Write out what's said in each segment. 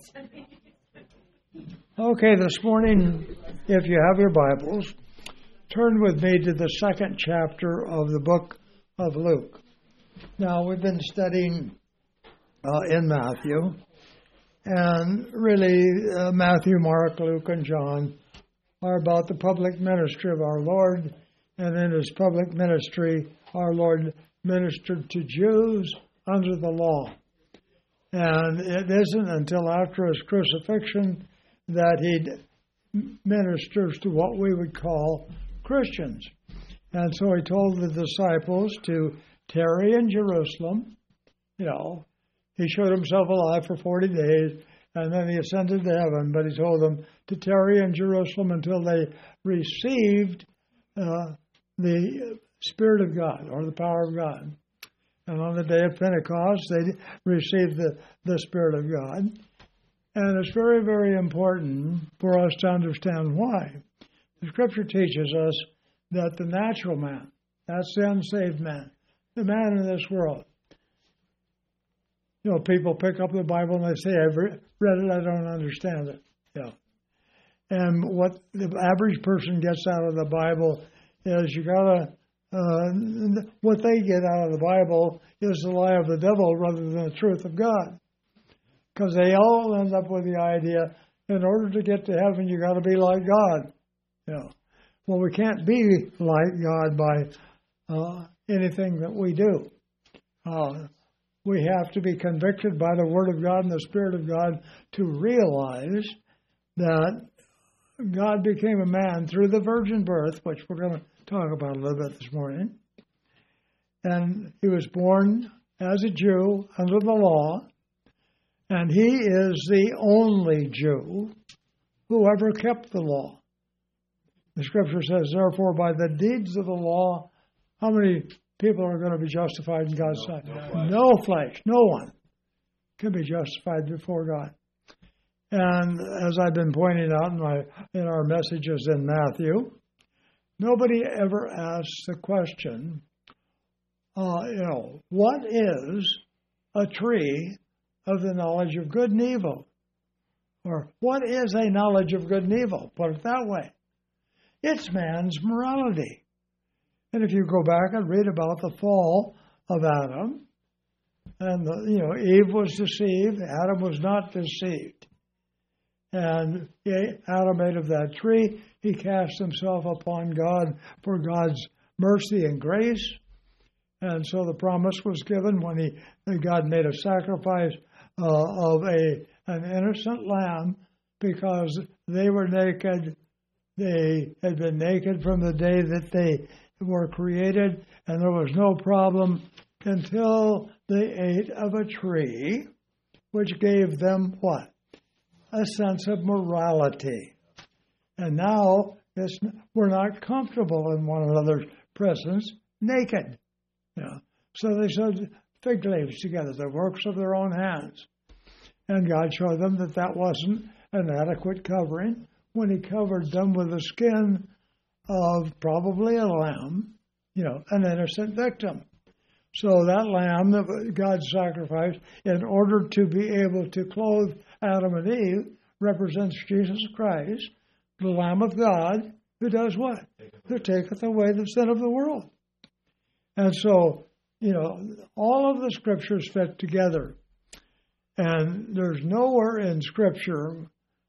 Okay, this morning, if you have your Bibles, turn with me to the second chapter of the book of Luke. Now, we've been studying in Matthew, and really Matthew, Mark, Luke, and John are about the public ministry of our Lord, and in his public ministry, our Lord ministered to Jews under the law. And it isn't until after his crucifixion that he ministers to what we would call Christians. And so he told the disciples to tarry in Jerusalem. You know, he showed himself alive for 40 days, and then he ascended to heaven, but he told them to tarry in Jerusalem until they received the Spirit of God, or the power of God. And on the day of Pentecost, they received the Spirit of God. And it's very, very important for us to understand why. The Scripture teaches us that the natural man, that's the unsaved man, the man in this world. You know, people pick up the Bible and they say, I've read it, I don't understand it. Yeah. And what the average person gets out of the Bible is what they get out of the Bible is the lie of the devil rather than the truth of God. Because they all end up with the idea, in order to get to heaven, you got to be like God. You know. Well, we can't be like God by anything that we do. We have to be convicted by the Word of God and the Spirit of God to realize that God became a man through the virgin birth, which we're going to talk about a little bit this morning. And he was born as a Jew under the law. And he is the only Jew who ever kept the law. The Scripture says, therefore, by the deeds of the law, how many people are going to be justified in God's sight? No flesh, no one can be justified before God. And as I've been pointing out in our messages in Matthew, nobody ever asks the question, what is a tree of the knowledge of good and evil? Or what is a knowledge of good and evil? Put it that way. It's man's morality. And if you go back and read about the fall of Adam, and Eve was deceived, Adam was not deceived. And Adam ate of that tree, he cast himself upon God for God's mercy and grace. And so the promise was given when God made a sacrifice of an innocent lamb, because they were naked. They had been naked from the day that they were created, and there was no problem until they ate of a tree, which gave them what? A sense of morality. And now we're not comfortable in one another's presence naked. So they sewed fig leaves together, the works of their own hands. And God showed them that wasn't an adequate covering when he covered them with the skin of probably a lamb, an innocent victim. So that lamb that God sacrificed in order to be able to clothe Adam and Eve represents Jesus Christ, the Lamb of God, who does what? Who taketh away the sin of the world. And so, all of the Scriptures fit together. And there's nowhere in Scripture,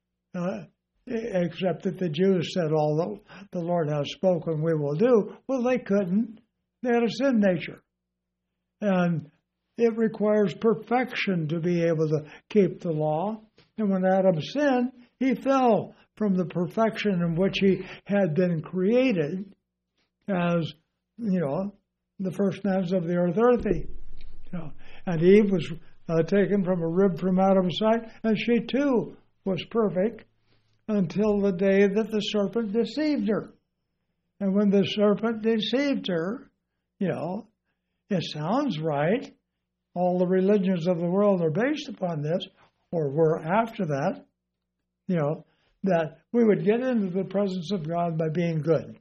except that the Jews said, all that the Lord has spoken, we will do. Well, they couldn't. They had a sin nature. And it requires perfection to be able to keep the law. And when Adam sinned, he fell from the perfection in which he had been created as, the first man's of the earth, earthy. And Eve was taken from a rib from Adam's side, and she too was perfect until the day that the serpent deceived her. And when the serpent deceived her, it sounds right. All the religions of the world are based upon this, or were after that, that we would get into the presence of God by being good.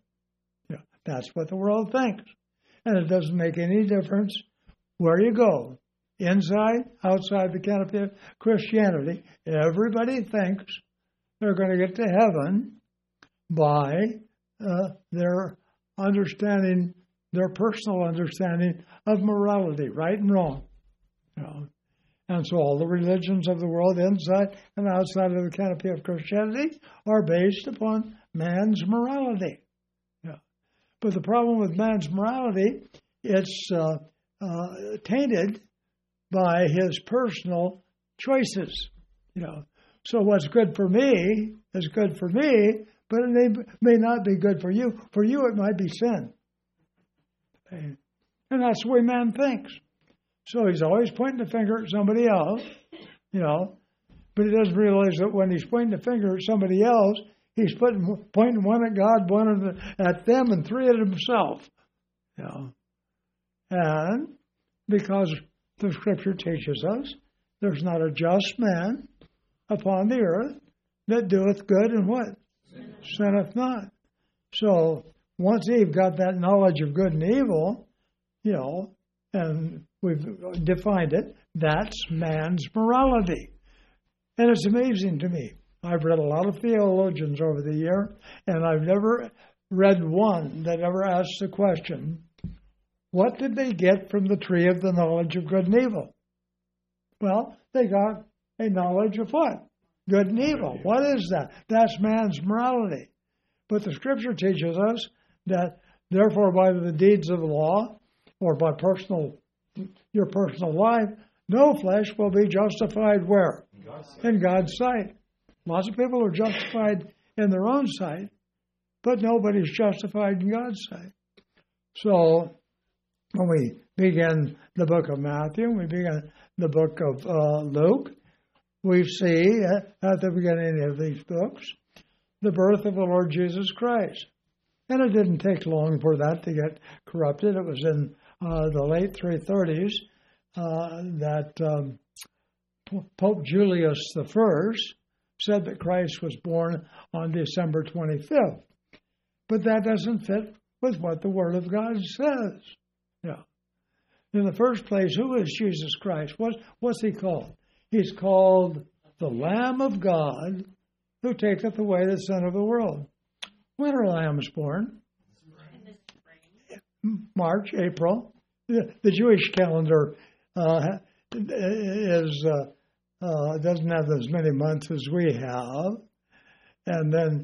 That's what the world thinks. And it doesn't make any difference where you go inside, outside the canopy of Christianity, everybody thinks they're going to get to heaven by their understanding, their personal understanding of morality, right and wrong. You know? And so all the religions of the world, inside and outside of the canopy of Christianity, are based upon man's morality. Yeah. But the problem with man's morality, it's tainted by his personal choices. You know, so what's good for me is good for me, but it may not be good for you. For you, it might be sin. And that's the way man thinks. So he's always pointing the finger at somebody else, you know, but he doesn't realize that when he's pointing the finger at somebody else, he's pointing one at God, one at them, and three at himself. You know. And because the Scripture teaches us there's not a just man upon the earth that doeth good and what? Sinneth not. So once Eve got that knowledge of good and evil, you know, and we've defined it, that's man's morality. And it's amazing to me. I've read a lot of theologians over the year, and I've never read one that ever asked the question, what did they get from the tree of the knowledge of good and evil? Well, they got a knowledge of what? Good and evil. What is that? That's man's morality. But the Scripture teaches us that, therefore, by the deeds of the law, or by your personal life, no flesh will be justified where? In God's sight. Lots of people are justified in their own sight, but nobody's justified in God's sight. So when we begin the book of Matthew, we begin the book of Luke, we see at the beginning of these books the birth of the Lord Jesus Christ. And it didn't take long for that to get corrupted. It was in the late 330s that Pope Julius I said that Christ was born on December 25th. But that doesn't fit with what the Word of God says. Yeah. In the first place, who is Jesus Christ? What's he called? He's called the Lamb of God who taketh away the sin of the world. When are lambs born? March, April. The Jewish calendar doesn't have as many months as we have, and then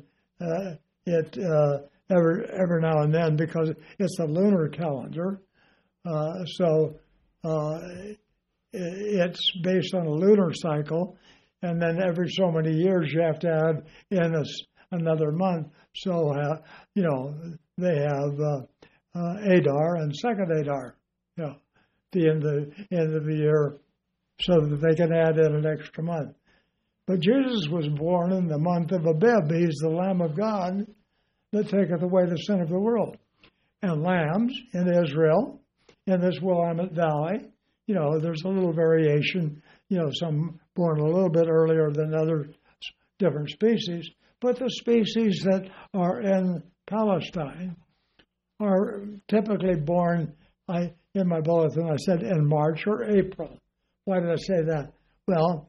every now and then, because it's a lunar calendar, so it's based on a lunar cycle, and then every so many years you have to add in another month. So they have Adar and second Adar, the end of the year, so that they can add in an extra month. But Jesus was born in the month of Abib. He's the Lamb of God that taketh away the sin of the world. And lambs in Israel, in this Willamette Valley, there's a little variation, some born a little bit earlier than other different species. But the species that are in Palestine are typically born, in my bulletin I said in March or April. Why did I say that? Well,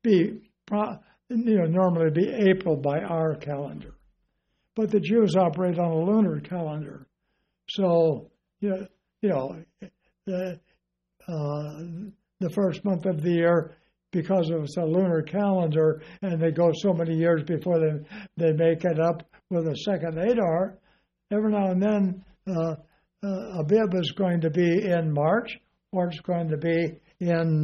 normally be April by our calendar. But the Jews operate on a lunar calendar. So, the first month of the year, because it's a lunar calendar, and they go so many years before they make it up with a second Adar, every now and then Abib is going to be in March, or it's going to be in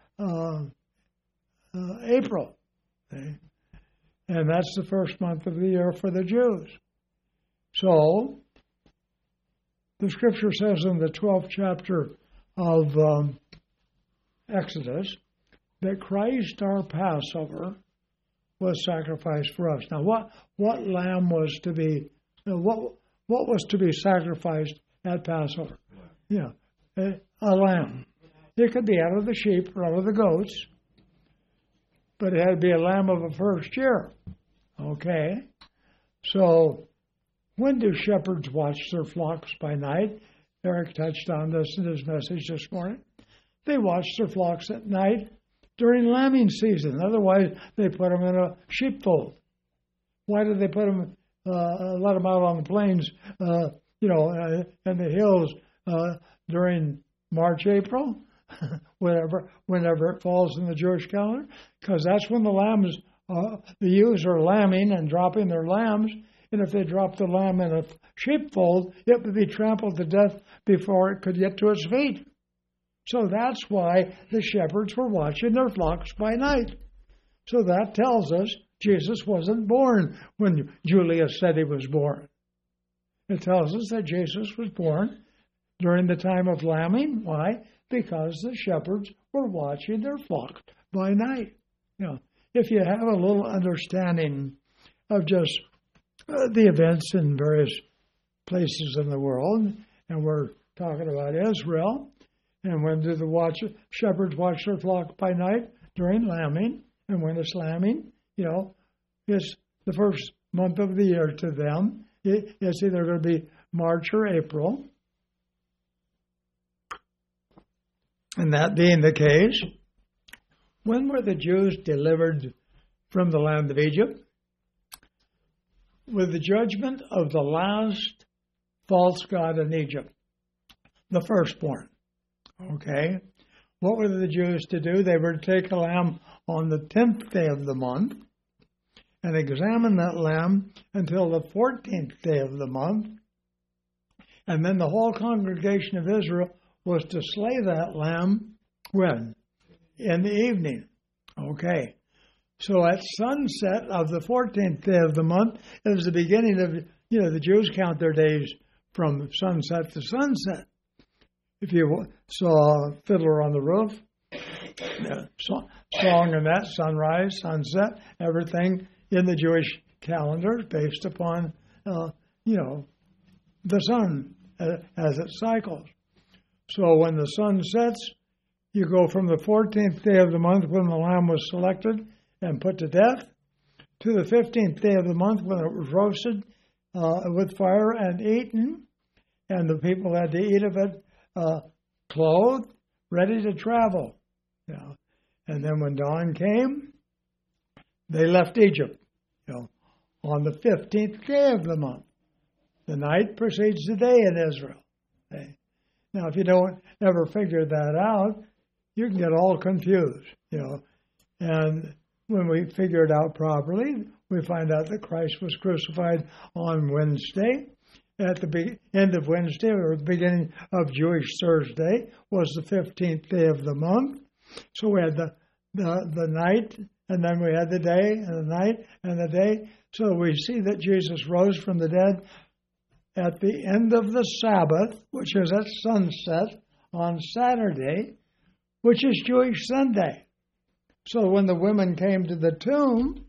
April. Okay? And that's the first month of the year for the Jews. So, the Scripture says in the 12th chapter of Exodus that Christ, our Passover, was sacrificed for us. Now, what lamb was to be, what was to be sacrificed at Passover? A lamb. It could be out of the sheep or out of the goats, but it had to be a lamb of the first year. Okay? So, when do shepherds watch their flocks by night? Eric touched on this in his message this morning. They watched their flocks at night during lambing season. Otherwise, they put them in a sheepfold. Why did they put them, let them out on the plains, in the hills during March, April, whenever it falls in the Jewish calendar? Because that's when the lambs, the ewes are lambing and dropping their lambs. And if they drop the lamb in a sheepfold, it would be trampled to death before it could get to its feet. So that's why the shepherds were watching their flocks by night. So that tells us Jesus wasn't born when Julius said he was born. It tells us that Jesus was born during the time of lambing. Why? Because the shepherds were watching their flocks by night. If you have a little understanding of just the events in various places in the world, and we're talking about Israel, and when do the shepherds watch their flock by night? During lambing, and when it's lambing, it's the first month of the year to them. It's either going to be March or April. And that being the case, when were the Jews delivered from the land of Egypt? With the judgment of the last false god in Egypt, the firstborn. Okay? What were the Jews to do? They were to take a lamb on the 10th day of the month and examine that lamb until the 14th day of the month. And then the whole congregation of Israel was to slay that lamb when? In the evening. Okay. So at sunset of the 14th day of the month is the beginning of, the Jews count their days from sunset to sunset. If you saw Fiddler on the Roof, song and that, sunrise, sunset, everything in the Jewish calendar based upon, the sun as it cycles. So when the sun sets, you go from the 14th day of the month when the lamb was selected and put to death, to the 15th day of the month when it was roasted with fire and eaten, and the people had to eat of it clothed, ready to travel. And then when dawn came, they left Egypt on the 15th day of the month. The night precedes the day in Israel. Okay? Now, if you don't ever figure that out, you can get all confused. And when we figure it out properly, we find out that Christ was crucified on Wednesday. At the end of Wednesday, or the beginning of Jewish Thursday, was the 15th day of the month. So we had the night, and then we had the day, and the night, and the day. So we see that Jesus rose from the dead at the end of the Sabbath, which is at sunset on Saturday, which is Jewish Sunday. So when the women came to the tomb,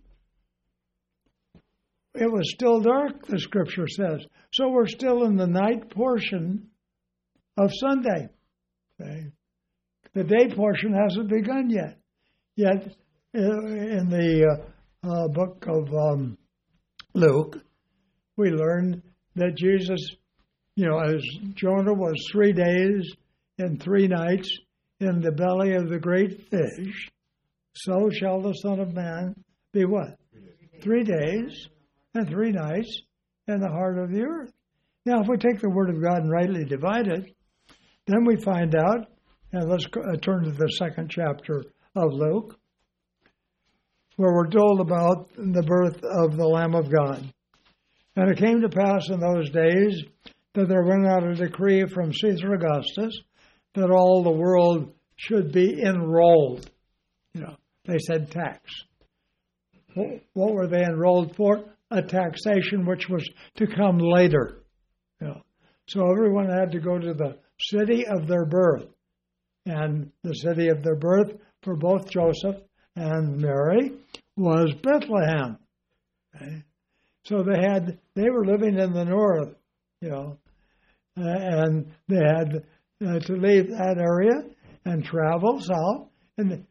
it was still dark, the scripture says. So we're still in the night portion of Sunday. Okay? The day portion hasn't begun yet. Yet in the book of Luke, we learn that Jesus, as Jonah was 3 days and 3 nights in the belly of the great fish, so shall the Son of Man be what? 3 days and 3 nights in the heart of the earth. Now, if we take the Word of God and rightly divide it, then we find out, and let's turn to the 2nd chapter of Luke, where we're told about the birth of the Lamb of God. And it came to pass in those days that there went out a decree from Caesar Augustus that all the world should be enrolled. They said tax. What were they enrolled for? A taxation which was to come later. So everyone had to go to the city of their birth. And the city of their birth for both Joseph and Mary was Bethlehem. Okay? So they were living in the north, and they had to leave that area and travel south. And,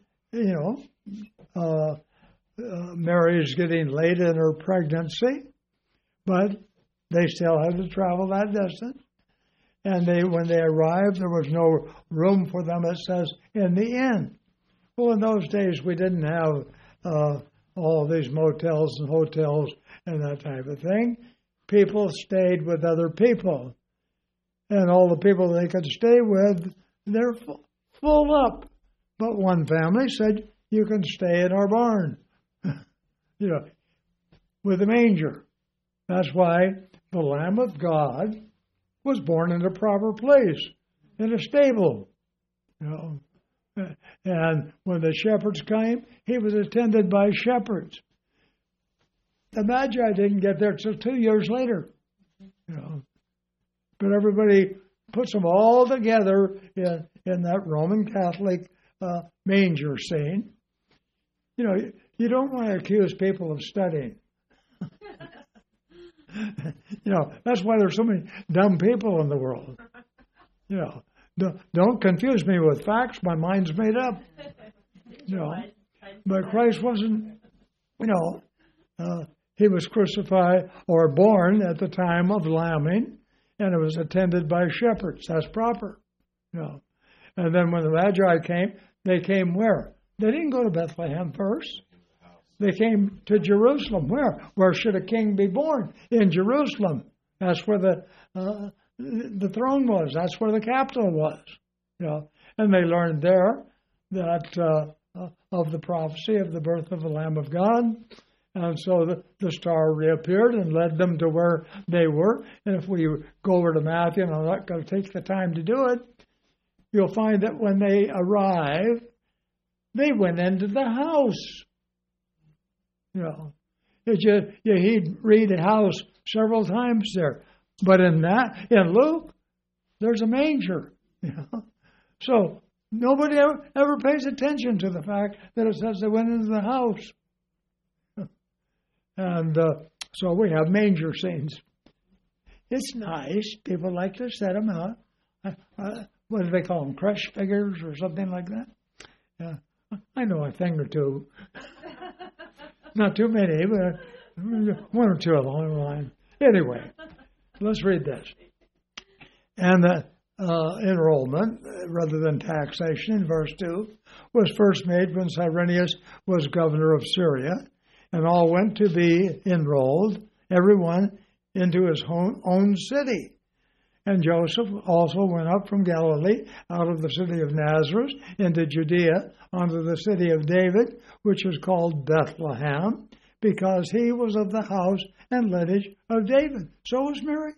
Mary is getting late in her pregnancy, but they still had to travel that distance. And when they arrived, there was no room for them, it says, in the inn. Well, in those days, we didn't have all these motels and hotels and that type of thing. People stayed with other people. And all the people they could stay with, they're full up. But one family said, you can stay in our barn, with a manger. That's why the Lamb of God was born in a proper place, in a stable. And when the shepherds came, he was attended by shepherds. The Magi didn't get there till 2 years later. But everybody puts them all together in that Roman Catholic manger scene. You don't want to accuse people of studying. That's why there's so many dumb people in the world. Don't confuse me with facts. My mind's made up. But Christ wasn't, he was crucified or born at the time of lambing, and it was attended by shepherds. That's proper. And then when the Magi came, they came where? They didn't go to Bethlehem first. They came to Jerusalem. Where? Where should a king be born? In Jerusalem. That's where the throne was. That's where the capital was. And they learned there that of the prophecy of the birth of the Lamb of God. And so the star reappeared and led them to where they were. And if we go over to Matthew, and I'm not going to take the time to do it, you'll find that when they arrived, they went into the house. He'd read the house several times there. But in Luke, there's a manger. So nobody ever pays attention to the fact that it says they went into the house. And so we have manger scenes. It's nice. People like to set them out. What do they call them? Crush figures or something like that? Yeah. I know a thing or two. Not too many, but one or two along the line. Anyway, let's read this. And the enrollment, rather than taxation, in verse 2, was first made when Cyrenius was governor of Syria, and all went to be enrolled, everyone into his own city. And Joseph also went up from Galilee, out of the city of Nazareth, into Judea, unto the city of David, which is called Bethlehem, because he was of the house and lineage of David. So was Mary.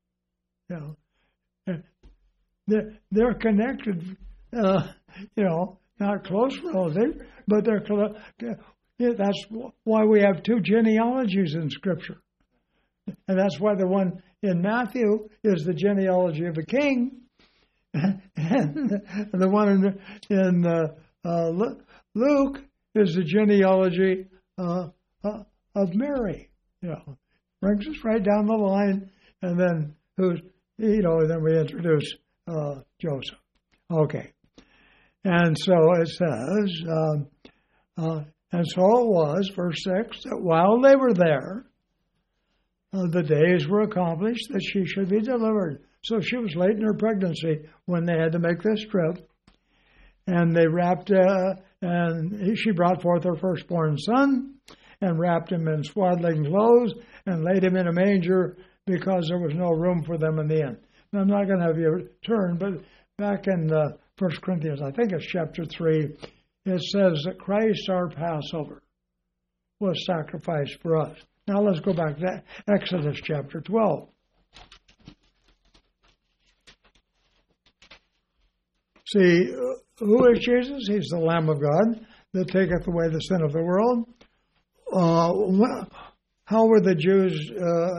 They're connected, not close relatives, but that's why we have two genealogies in Scripture. And that's why the one in Matthew is the genealogy of a king, and the one in Luke is the genealogy of Mary. Brings us right down the line, and then then we introduce Joseph. Okay, and so it says, and so it was, verse 6, that while they were there, the days were accomplished that she should be delivered. So she was late in her pregnancy when they had to make this trip. And they wrapped, and she brought forth her firstborn son and wrapped him in swaddling clothes and laid him in a manger because there was no room for them in the inn. Now, I'm not going to have you turn, but back in 1 Corinthians, I think it's chapter 3, it says that Christ, our Passover, was sacrificed for us. Now let's go back to Exodus chapter 12. See, who is Jesus? He's the Lamb of God that taketh away the sin of the world. How were the Jews,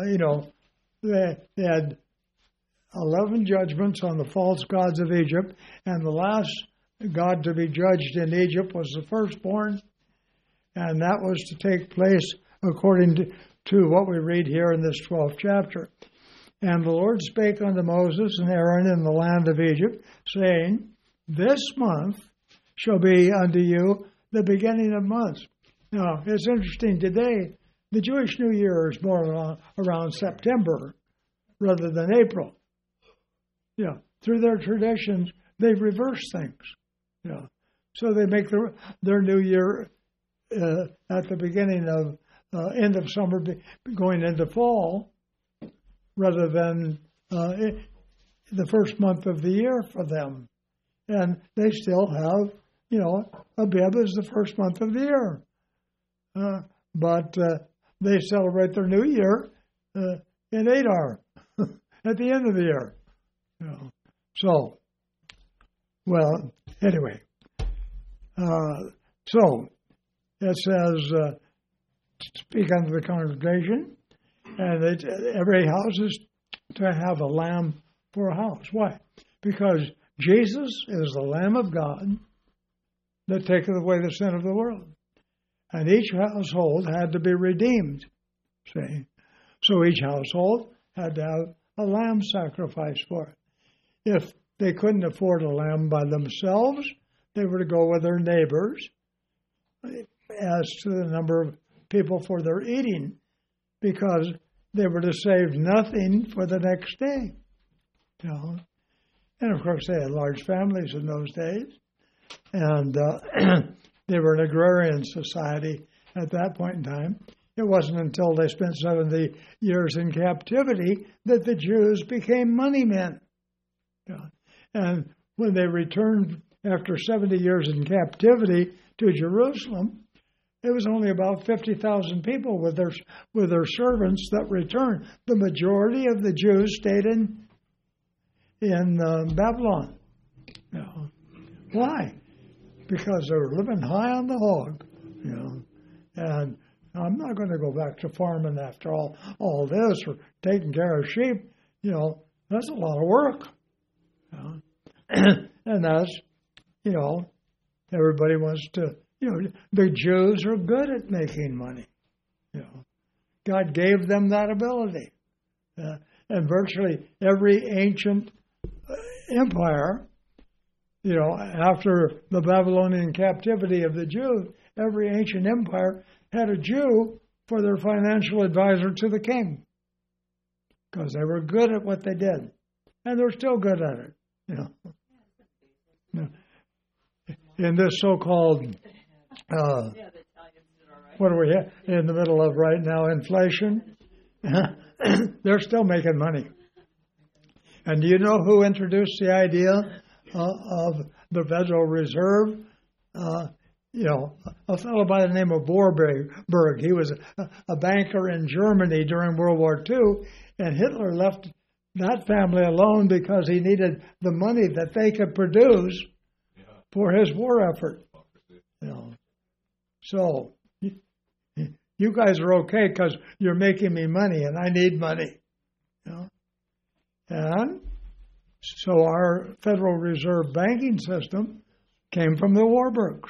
they had 11 judgments on the false gods of Egypt, and the last God to be judged in Egypt was the firstborn, and that was to take place according to what we read here in this 12th chapter. And the Lord spake unto Moses and Aaron in the land of Egypt, saying, this month shall be unto you the beginning of months. Now, it's interesting today, the Jewish New Year is more around September rather than April. through their traditions, they've reversed things. So they make their New Year at the beginning of end of summer, going into fall, rather than the first month of the year for them. And they still have, Abib is the first month of the year. But they celebrate their New Year in Adar at the end of the year. So, well, anyway. So, it says, speak unto the congregation, and every house is to have a lamb for a house. Why? Because Jesus is the Lamb of God that taketh away the sin of the world. And each household had to be redeemed, see? So each household had to have a lamb sacrifice for it. If they couldn't afford a lamb by themselves, they were to go with their neighbors as to the number of people for their eating, because they were to save nothing for the next day. And of course, they had large families in those days, and they were an agrarian society at that point in time. It wasn't until they spent 70 years in captivity that the Jews became money men. And when they returned after 70 years in captivity to Jerusalem, it was only about 50,000 people with their servants that returned. The majority of the Jews stayed in Babylon. Why? Because they were living high on the hog. And I'm not going to go back to farming after all this, or taking care of sheep. That's a lot of work. And that's, everybody wants to, the Jews are good at making money. God gave them that ability. And virtually every ancient empire, after the Babylonian captivity of the Jews, every ancient empire had a Jew for their financial advisor to the king, because they were good at what they did. And they're still good at it. In this so-called, what are we in the middle of right now, inflation, they're still making money. And do you know who introduced the idea of the Federal Reserve? A fellow by the name of Warburg. He was a banker in Germany during World War II, and Hitler left that family alone because he needed the money that they could produce for his war effort. So you guys are okay because you're making me money and I need money. And so our Federal Reserve banking system came from the Warburgs.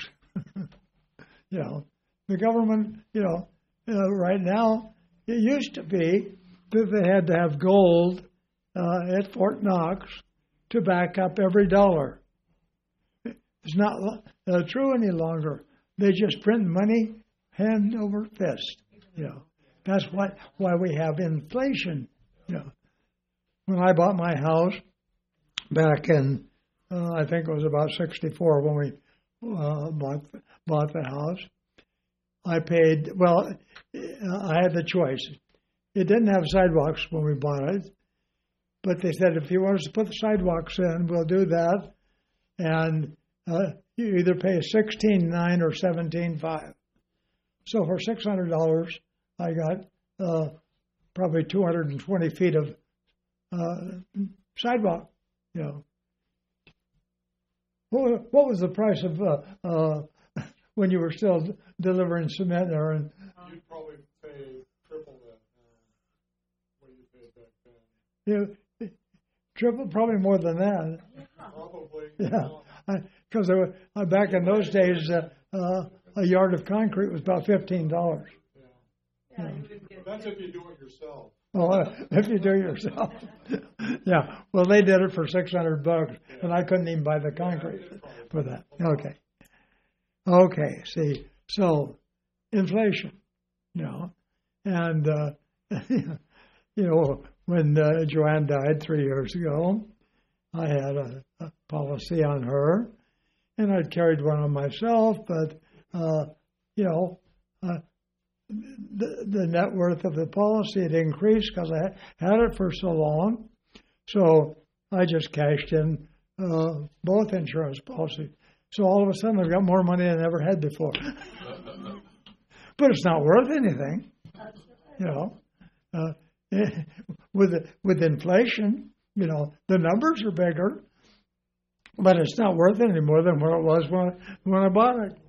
The government, right now, it used to be that they had to have gold at Fort Knox to back up every dollar. It's not true any longer. They just print money hand over fist. That's why we have inflation. When I bought my house back in, I think it was about 1964 when we bought the house, I paid, I had the choice. It didn't have sidewalks when we bought it, but they said, if you want us to put the sidewalks in, we'll do that. And you either pay $16,900 or $17,500. So for $600, I got probably 220 feet of sidewalk. What was the price of when you were still delivering cement there? And you'd probably pay triple that what you paid back then. Triple, probably more than that. Probably. Yeah, because back in those days, a yard of concrete was about $15. Yeah. That's if you do it yourself. Well, if you do it yourself. Yeah. Well, they did it for $600, and I couldn't even buy the concrete for that. Okay. See, so inflation, and when Joanne died 3 years ago, I had a policy on her, and I'd carried one on myself, but, the net worth of the policy had increased because I had it for so long. So I just cashed in both insurance policies. So all of a sudden I've got more money than I ever had before. But it's not worth anything, with inflation, the numbers are bigger, but it's not worth it any more than what it was when I bought it,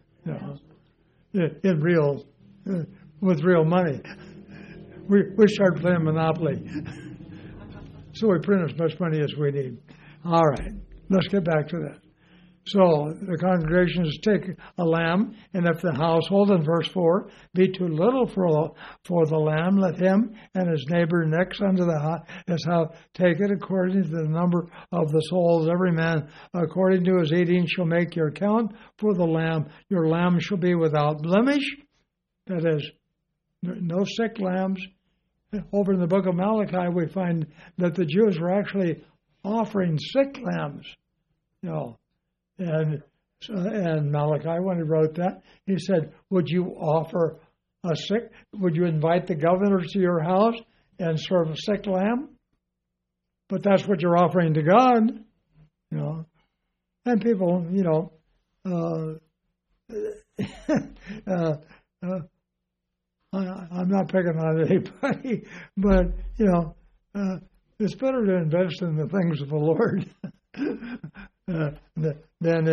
with real money. We started playing Monopoly. So we print as much money as we need. All right, let's get back to that. So the congregation is take a lamb, and if the household, in verse 4, be too little for the lamb, let him and his neighbor next unto his house take it according to the number of the souls. Every man according to his eating shall make your count for the lamb. Your lamb shall be without blemish, that is, no sick lambs. Over in the book of Malachi, we find that the Jews were actually offering sick lambs, And Malachi, when he wrote that, he said, would you invite the governor to your house and serve a sick lamb? But that's what you're offering to God, And people, I'm not picking on anybody, but, it's better to invest in the things of the Lord than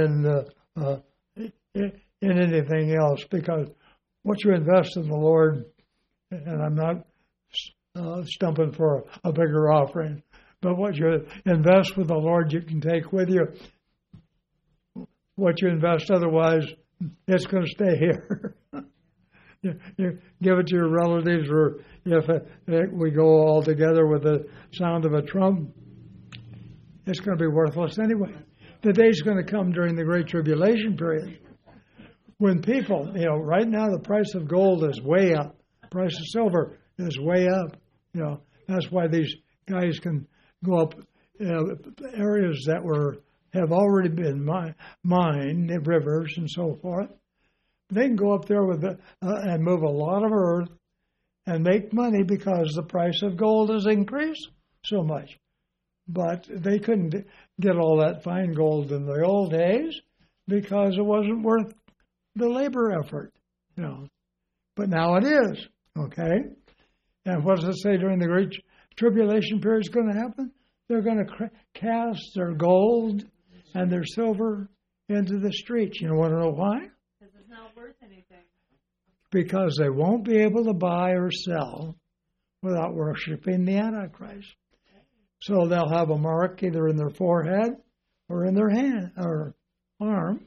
in anything else, because what you invest in the Lord, and I'm not stumping for a bigger offering, but what you invest with the Lord you can take with you. What you invest otherwise, it's going to stay here. You give it to your relatives, or if we go all together with the sound of a trump, it's going to be worthless anyway. The day's going to come during the Great Tribulation period when people, right now the price of gold is way up. The price of silver is way up. That's why these guys can go up areas that have already been mined, rivers and so forth. They can go up there and move a lot of earth and make money because the price of gold has increased so much. But they couldn't get all that fine gold in the old days because it wasn't worth the labor effort, But now it is, okay? And what does it say during the Great Tribulation period is going to happen? They're going to cast their gold and their silver into the streets. You want to know why? Because it's not worth anything. Because they won't be able to buy or sell without worshiping the Antichrist. So they'll have a mark either in their forehead or in their hand or arm,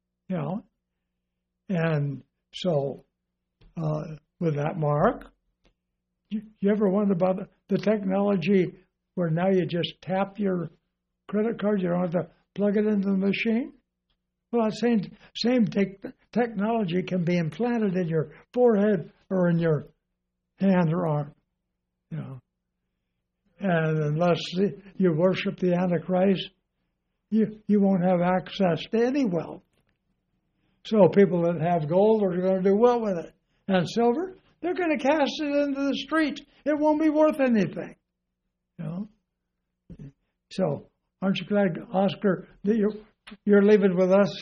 And so with that mark, you ever wonder about the technology where now you just tap your credit card, you don't have to plug it into the machine? Well, that same technology can be implanted in your forehead or in your hand or arm, And unless you worship the Antichrist, you won't have access to any wealth. So people that have gold are going to do well with it. And silver, they're going to cast it into the street. It won't be worth anything. So aren't you glad, Oscar, that you're leaving with us?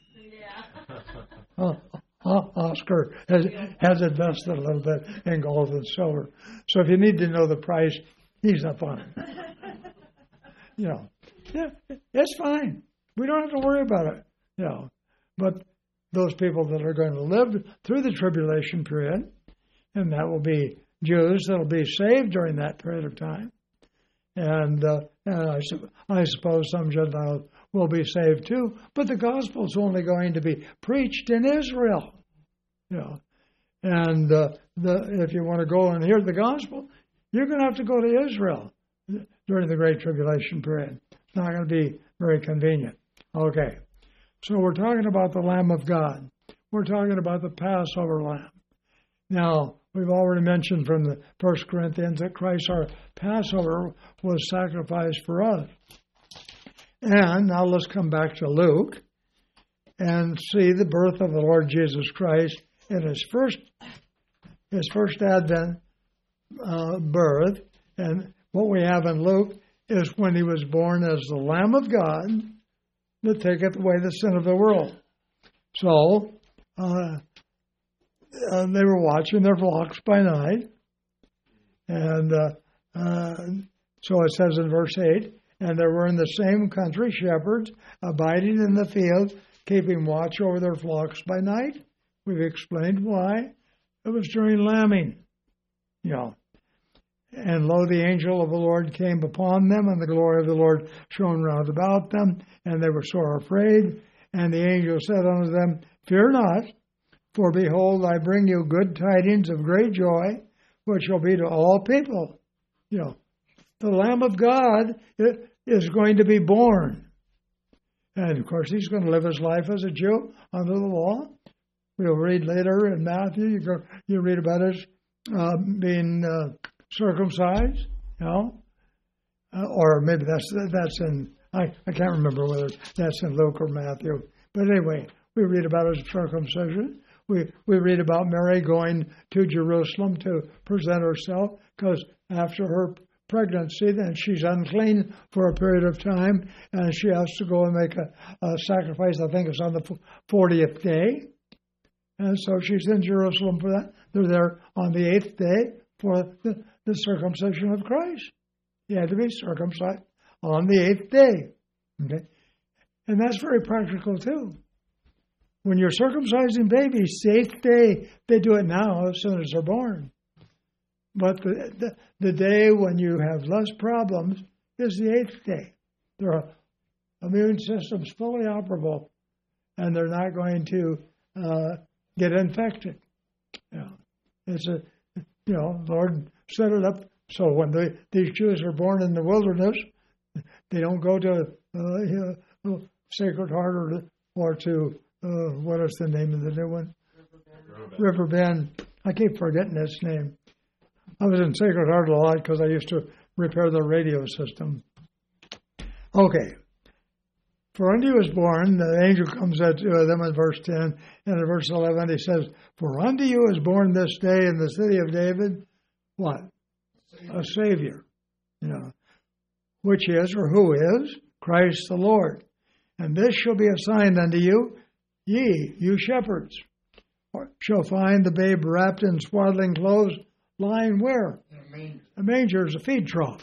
Yeah. Oscar has invested a little bit in gold and silver. So if you need to know the price, he's up on it. Yeah, it's fine. We don't have to worry about it. But those people that are going to live through the tribulation period, and that will be Jews that will be saved during that period of time, and I suppose some Gentiles will be saved too. But the gospel is only going to be preached in Israel. And if you want to go and hear the gospel, you're going to have to go to Israel during the Great Tribulation period. It's not going to be very convenient. Okay. So we're talking about the Lamb of God. We're talking about the Passover Lamb. Now, we've already mentioned from the 1 Corinthians that Christ, our Passover, was sacrificed for us. And now let's come back to Luke and see the birth of the Lord Jesus Christ in his first Advent birth. And what we have in Luke is when he was born as the Lamb of God that taketh away the sin of the world. So they were watching their flocks by night. And so it says in verse 8, and there were in the same country shepherds abiding in the field, keeping watch over their flocks by night. We've explained why. It was during lambing. And lo, the angel of the Lord came upon them, and the glory of the Lord shone round about them, and they were sore afraid. And the angel said unto them, Fear not, for behold, I bring you good tidings of great joy, which shall be to all people. The Lamb of God is going to be born. And, of course, he's going to live his life as a Jew under the law. We'll read later in Matthew, you read about his being circumcised, or maybe that's in, I can't remember whether that's in Luke or Matthew. But anyway, we read about his circumcision. We read about Mary going to Jerusalem to present herself, because after her pregnancy, then she's unclean for a period of time, and she has to go and make a sacrifice. I think it's on the 40th day. And so she's in Jerusalem for that. They're there on the 8th day for the circumcision of Christ. He had to be circumcised on the 8th day. Okay? And that's very practical too. When you're circumcising babies, the 8th day, they do it now as soon as they're born. But the day when you have less problems is the 8th day. Their immune system's fully operable, and they're not going to get infected. It's Lord set it up so when these Jews are born in the wilderness, they don't go to Sacred Heart or to what is the name of the new one? River Bend. I keep forgetting its name. I was in Sacred Heart a lot because I used to repair the radio system. Okay. For unto you is born, the angel comes at them in verse 10, and in verse 11 he says, For unto you is born this day in the city of David, what? A Savior. Which is, or who is, Christ the Lord. And this shall be a sign unto you, ye, you shepherds, shall find the babe wrapped in swaddling clothes, lying where? A manger is a feed trough.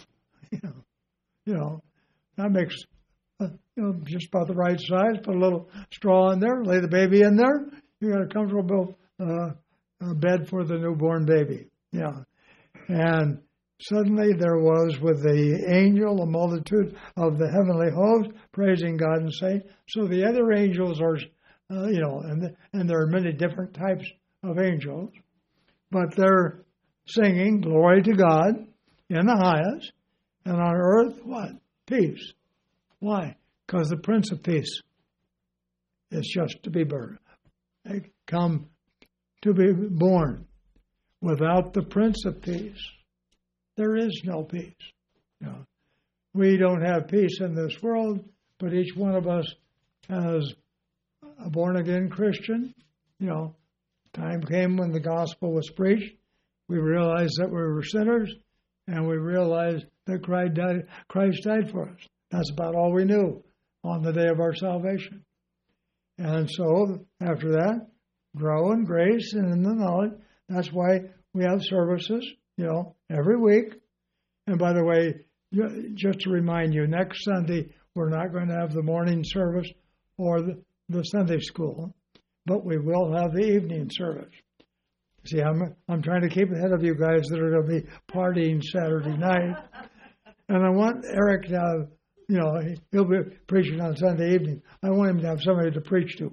That makes just about the right size. Put a little straw in there, lay the baby in there. You got a comfortable bed for the newborn baby. And suddenly there was with the angel a multitude of the heavenly host praising God and saying. So the other angels are, and there are many different types of angels, but they're singing glory to God in the highest, and on earth, what? Peace. Why? Because the Prince of Peace is just to be born. Come to be born. Without the Prince of Peace, there is no peace. We don't have peace in this world, but each one of us as a born-again Christian, time came when the gospel was preached. We realized that we were sinners, and we realized that Christ died for us. That's about all we knew on the day of our salvation. And so, after that, grow in grace and in the knowledge. That's why we have services, every week. And by the way, just to remind you, next Sunday, we're not going to have the morning service or the Sunday school, but we will have the evening service. See, I'm trying to keep ahead of you guys that are going to be partying Saturday night. And I want Eric to have, he'll be preaching on Sunday evening. I want him to have somebody to preach to.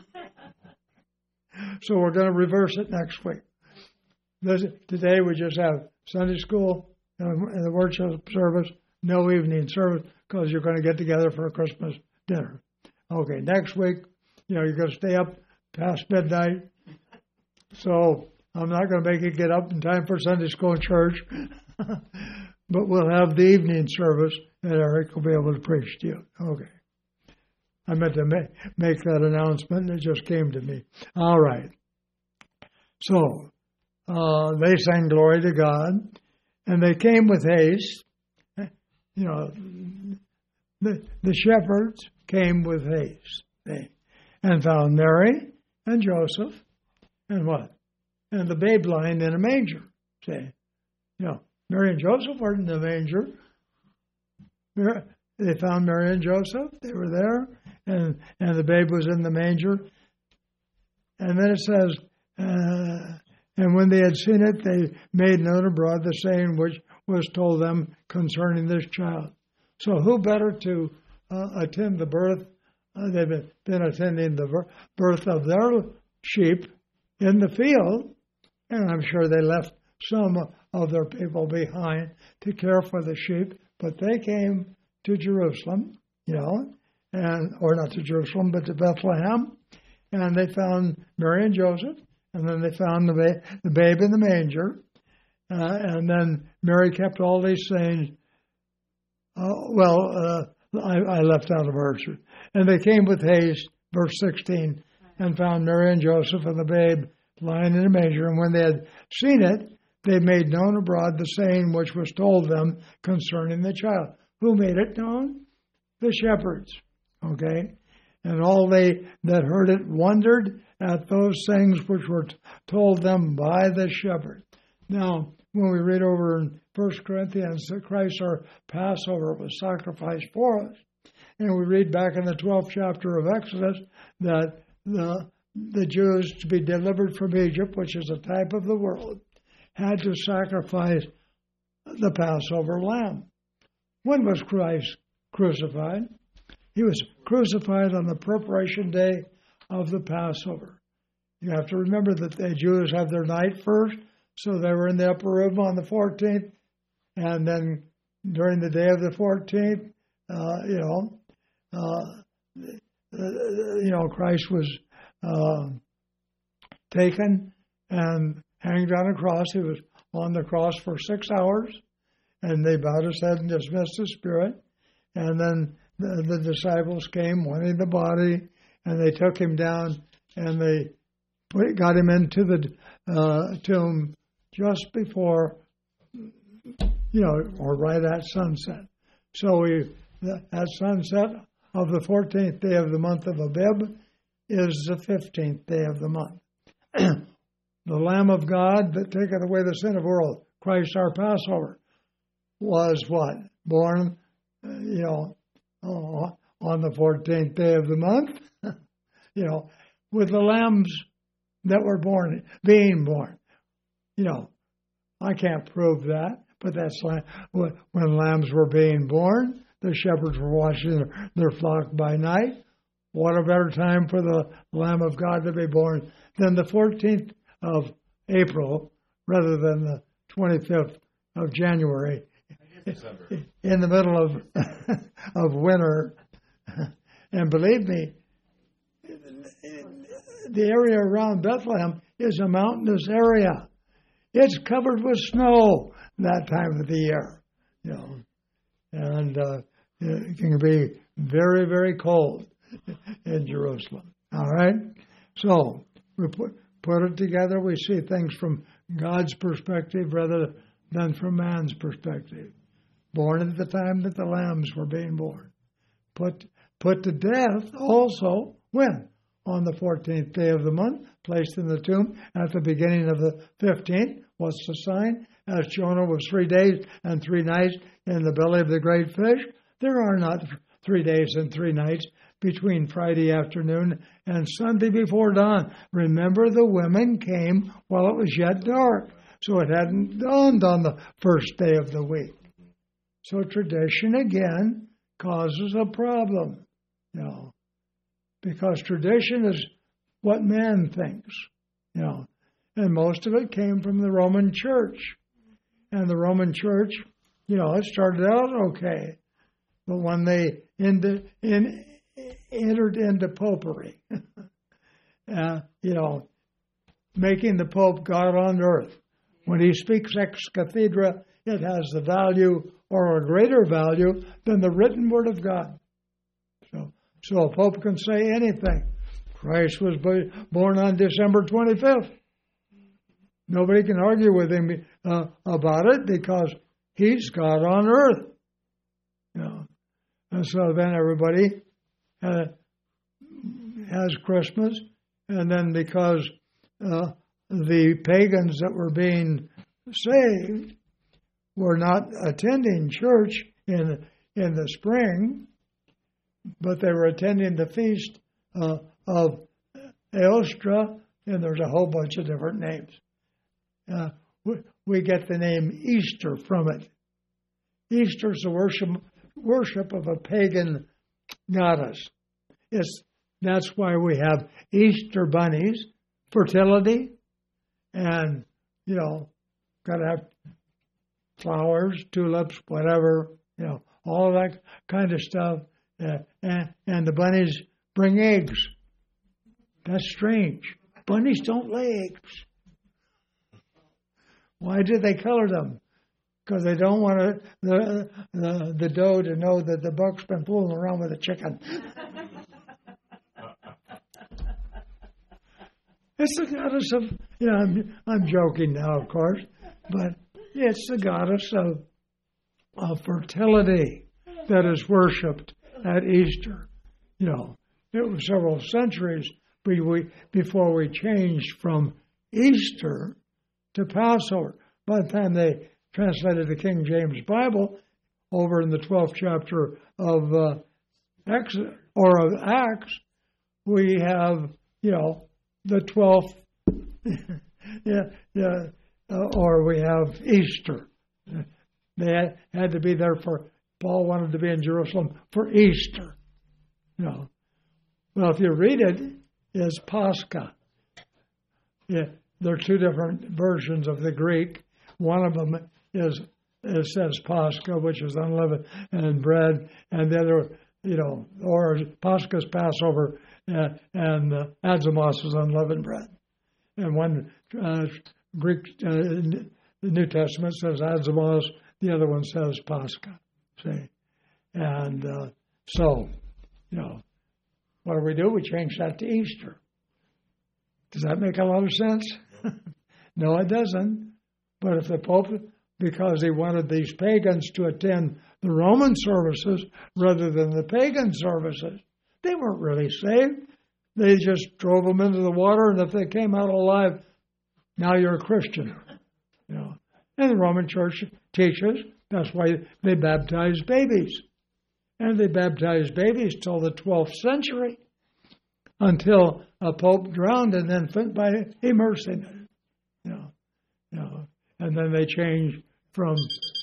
So we're going to reverse it next week. Today we just have Sunday school and the worship service, no evening service, because you're going to get together for a Christmas dinner. Okay, next week, you're going to stay up past midnight. So I'm not going to make you get up in time for Sunday school and church. but we'll have the evening service, and Eric will be able to preach to you. Okay. I meant to make that announcement, and it just came to me. All right. So, they sang glory to God, and they came with haste. You know, the shepherds came with haste. And found Mary and Joseph, and what? And the babe lying in a manger. See? You know, Mary and Joseph weren't in the manger. They found Mary and Joseph. They were there, and the babe was in the manger. And then it says, and when they had seen it, they made known abroad the saying which was told them concerning this child. So who better to attend the birth? They've been attending the birth of their sheep in the field, and I'm sure they left some of their people behind to care for the sheep, but they came to Jerusalem, you know, or not to Jerusalem, but to Bethlehem, and they found Mary and Joseph, and then they found the babe in the manger, and then Mary kept all these sayings. I left out a verse. And they came with haste, verse 16, and found Mary and Joseph and the babe lying in a manger. And when they had seen it, they made known abroad the saying which was told them concerning the child. Who made it known? The shepherds. Okay? And all they that heard it wondered at those things which were told them by the shepherd. Now, when we read over in 1 Corinthians that Christ, our Passover, was sacrificed for us, and we read back in the 12th chapter of Exodus that the Jews, to be delivered from Egypt, which is a type of the world, had to sacrifice the Passover lamb. When was Christ crucified? He was crucified on the preparation day of the Passover. You have to remember that the Jews have their night first, so they were in the upper room on the 14th, and then during the day of the 14th, Christ was taken and hanged on a cross. He was on the cross for 6 hours, and they bowed his head and dismissed his spirit. And then the disciples came, wanting the body, and they took him down, and they got him into the tomb just before, or right at sunset. So at sunset of the 14th day of the month of Abib is the 15th day of the month. The Lamb of God that taketh away the sin of the world, Christ our Passover, was what? Born, on the 14th day of the month, with the lambs that were being born. I can't prove that, but that's when lambs were being born. The shepherds were watching their flock by night. What a better time for the Lamb of God to be born than the 14th of April rather than the 25th of January in the middle of winter. And believe me, the area around Bethlehem is a mountainous area. It's covered with snow that time of the year, and it can be very, very cold in Jerusalem. All right? So we put it together. We see things from God's perspective rather than from man's perspective. Born at the time that the lambs were being born. Put to death also when? On the 14th day of the month, placed in the tomb at the beginning of the 15th. What's the sign? As Jonah was 3 days and 3 nights in the belly of the great fish, there are not 3 days and 3 nights between Friday afternoon and Sunday before dawn. Remember, the women came while it was yet dark, so it hadn't dawned on the first day of the week. So tradition, again, causes a problem, because tradition is what man thinks, and most of it came from the Roman Church. And the Roman Church, it started out okay, but when they entered into popery, making the Pope God on earth. When he speaks ex cathedra, it has the value or a greater value than the written Word of God. So a Pope can say anything. Christ was born on December 25th. Nobody can argue with him about it because he's God on earth. And so then everybody has Christmas, and then because the pagans that were being saved were not attending church in the spring, but they were attending the feast of Eostra, and there's a whole bunch of different names. We get the name Easter from it. Easter is the worship of a pagan goddess. That's why we have Easter bunnies, fertility, and, got to have flowers, tulips, whatever, all of that kind of stuff. And the bunnies bring eggs. That's strange. Bunnies don't lay eggs. Why do they color them? Because they don't want the doe to know that the buck's been fooling around with a chicken. It's the goddess of, I'm joking now, of course, but it's the goddess of fertility that is worshipped at Easter. It was several centuries before we changed from Easter to Passover. By the time they translated the King James Bible over in the 12th chapter of Acts, we have, the 12th, or we have Easter. They had to be there Paul wanted to be in Jerusalem for Easter. Well, if you read it, it's Pascha. Yeah, there are two different versions of the Greek. One of them it says Pascha, which is unleavened and bread, and the other, or Pascha is Passover, and Azamos is unleavened bread. And one Greek, the New Testament says Azamos, the other one says Pascha. See? And so, what do? We change that to Easter. Does that make a lot of sense? No, it doesn't. But if the Pope, because he wanted these pagans to attend the Roman services rather than the pagan services, they weren't really saved. They just drove them into the water, and if they came out alive, now you're a Christian. And the Roman Church teaches that's why they baptized babies. And they baptized babies till the 12th century, until a pope drowned and then by immersing it. And then they changed from,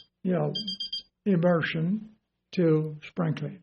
immersion to sprinkling.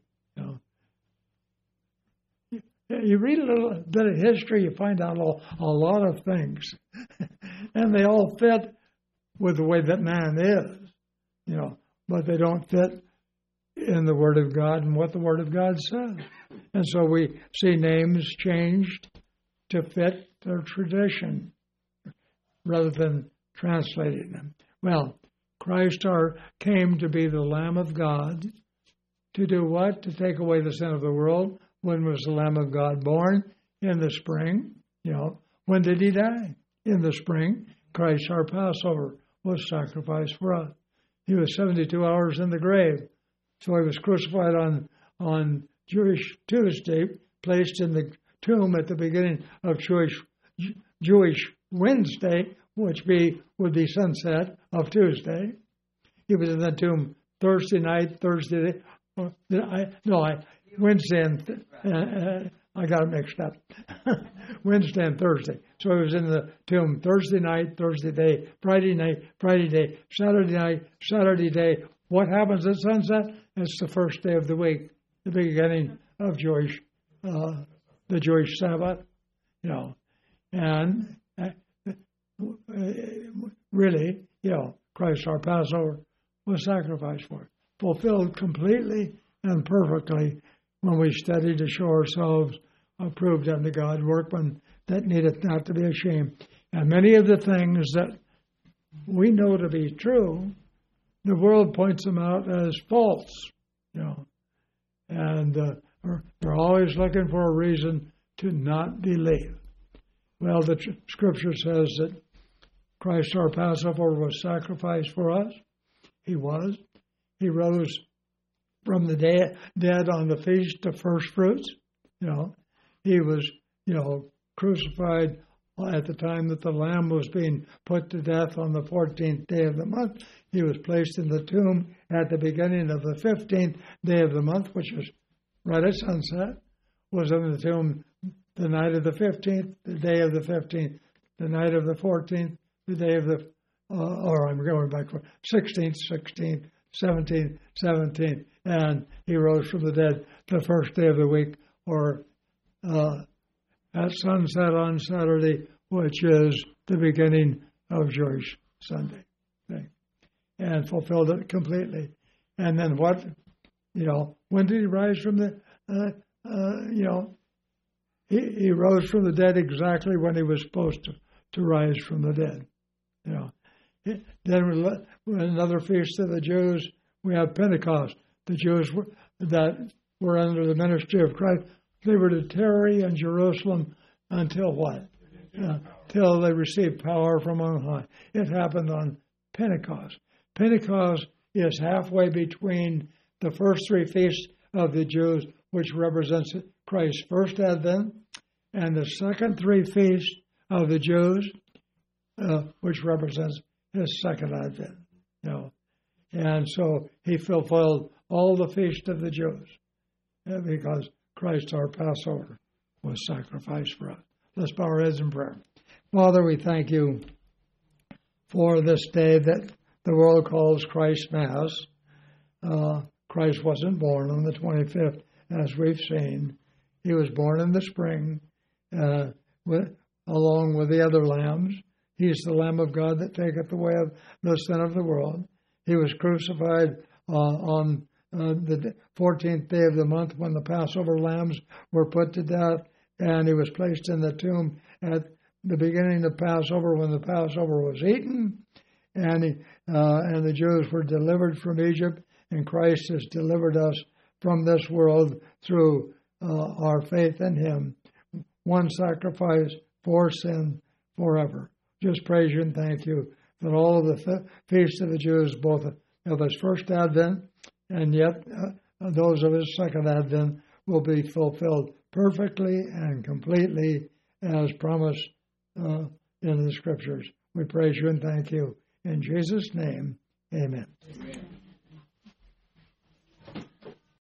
You read a little bit of history, you find out a lot of things. And they all fit with the way that man is, but they don't fit in the Word of God and what the Word of God says. And so we see names changed to fit their tradition rather than translating them. Well, Christ came to be the Lamb of God. To do what? To take away the sin of the world. When was the Lamb of God born? In the spring. When did he die? In the spring. Christ, our Passover, was sacrificed for us. He was 72 hours in the grave. So he was crucified on Jewish Tuesday, placed in the tomb at the beginning of Jewish Wednesday, which would be sunset of Tuesday. He was in the tomb Thursday night, Wednesday and I got it mixed up. Wednesday and Thursday. So he was in the tomb Thursday night, Thursday day, Friday night, Friday day, Saturday night, Saturday day. What happens at sunset? It's the first day of the week, the beginning of the Jewish Sabbath. And really, Christ our Passover was sacrificed for it, fulfilled completely and perfectly when we study to show ourselves approved unto God, workmen that needeth not to be ashamed. And many of the things that we know to be true, the world points them out as false, and they're always looking for a reason to not believe. Well, the Scripture says that Christ our Passover was sacrificed for us. He was. He rose from the dead on the Feast of First Fruits. He was, crucified at the time that the Lamb was being put to death on the 14th day of the month. He was placed in the tomb at the beginning of the 15th day of the month, which was right at sunset. Was in the tomb the night of the 15th, the day of the 15th, the night of the 14th, the day of the, I'm going back for 16th, 17th, 17th, and he rose from the dead the first day of the week, or at sunset on Saturday, which is the beginning of Jewish Sunday, and fulfilled it completely. And then what, when did he rise from the, he rose from the dead exactly when he was supposed to rise from the dead. Then another feast of the Jews, we have Pentecost. The Jews that were under the ministry of Christ, they were to tarry in Jerusalem until what? Till they received power from on high. It happened on Pentecost. Pentecost is halfway between the first three feasts of the Jews, which represents Christ's first advent, and the second three feasts of the Jews, which represents his second advent. And so he fulfilled all the feasts of the Jews because Christ our Passover was sacrificed for us. Let's bow our heads in prayer. Father, we thank you for this day that the world calls Christ Mass. Christ wasn't born on the 25th, as we've seen. He was born in the spring along with the other lambs. He's the Lamb of God that taketh away of the sin of the world. He was crucified on the 14th day of the month when the Passover lambs were put to death, and he was placed in the tomb at the beginning of Passover when the Passover was eaten, and the Jews were delivered from Egypt, and Christ has delivered us from this world through our faith in him. One sacrifice for sin forever. Just praise you and thank you that all of the feasts of the Jews, both of his first advent and yet those of his second advent, will be fulfilled perfectly and completely as promised in the Scriptures. We praise you and thank you. In Jesus' name, amen. Amen.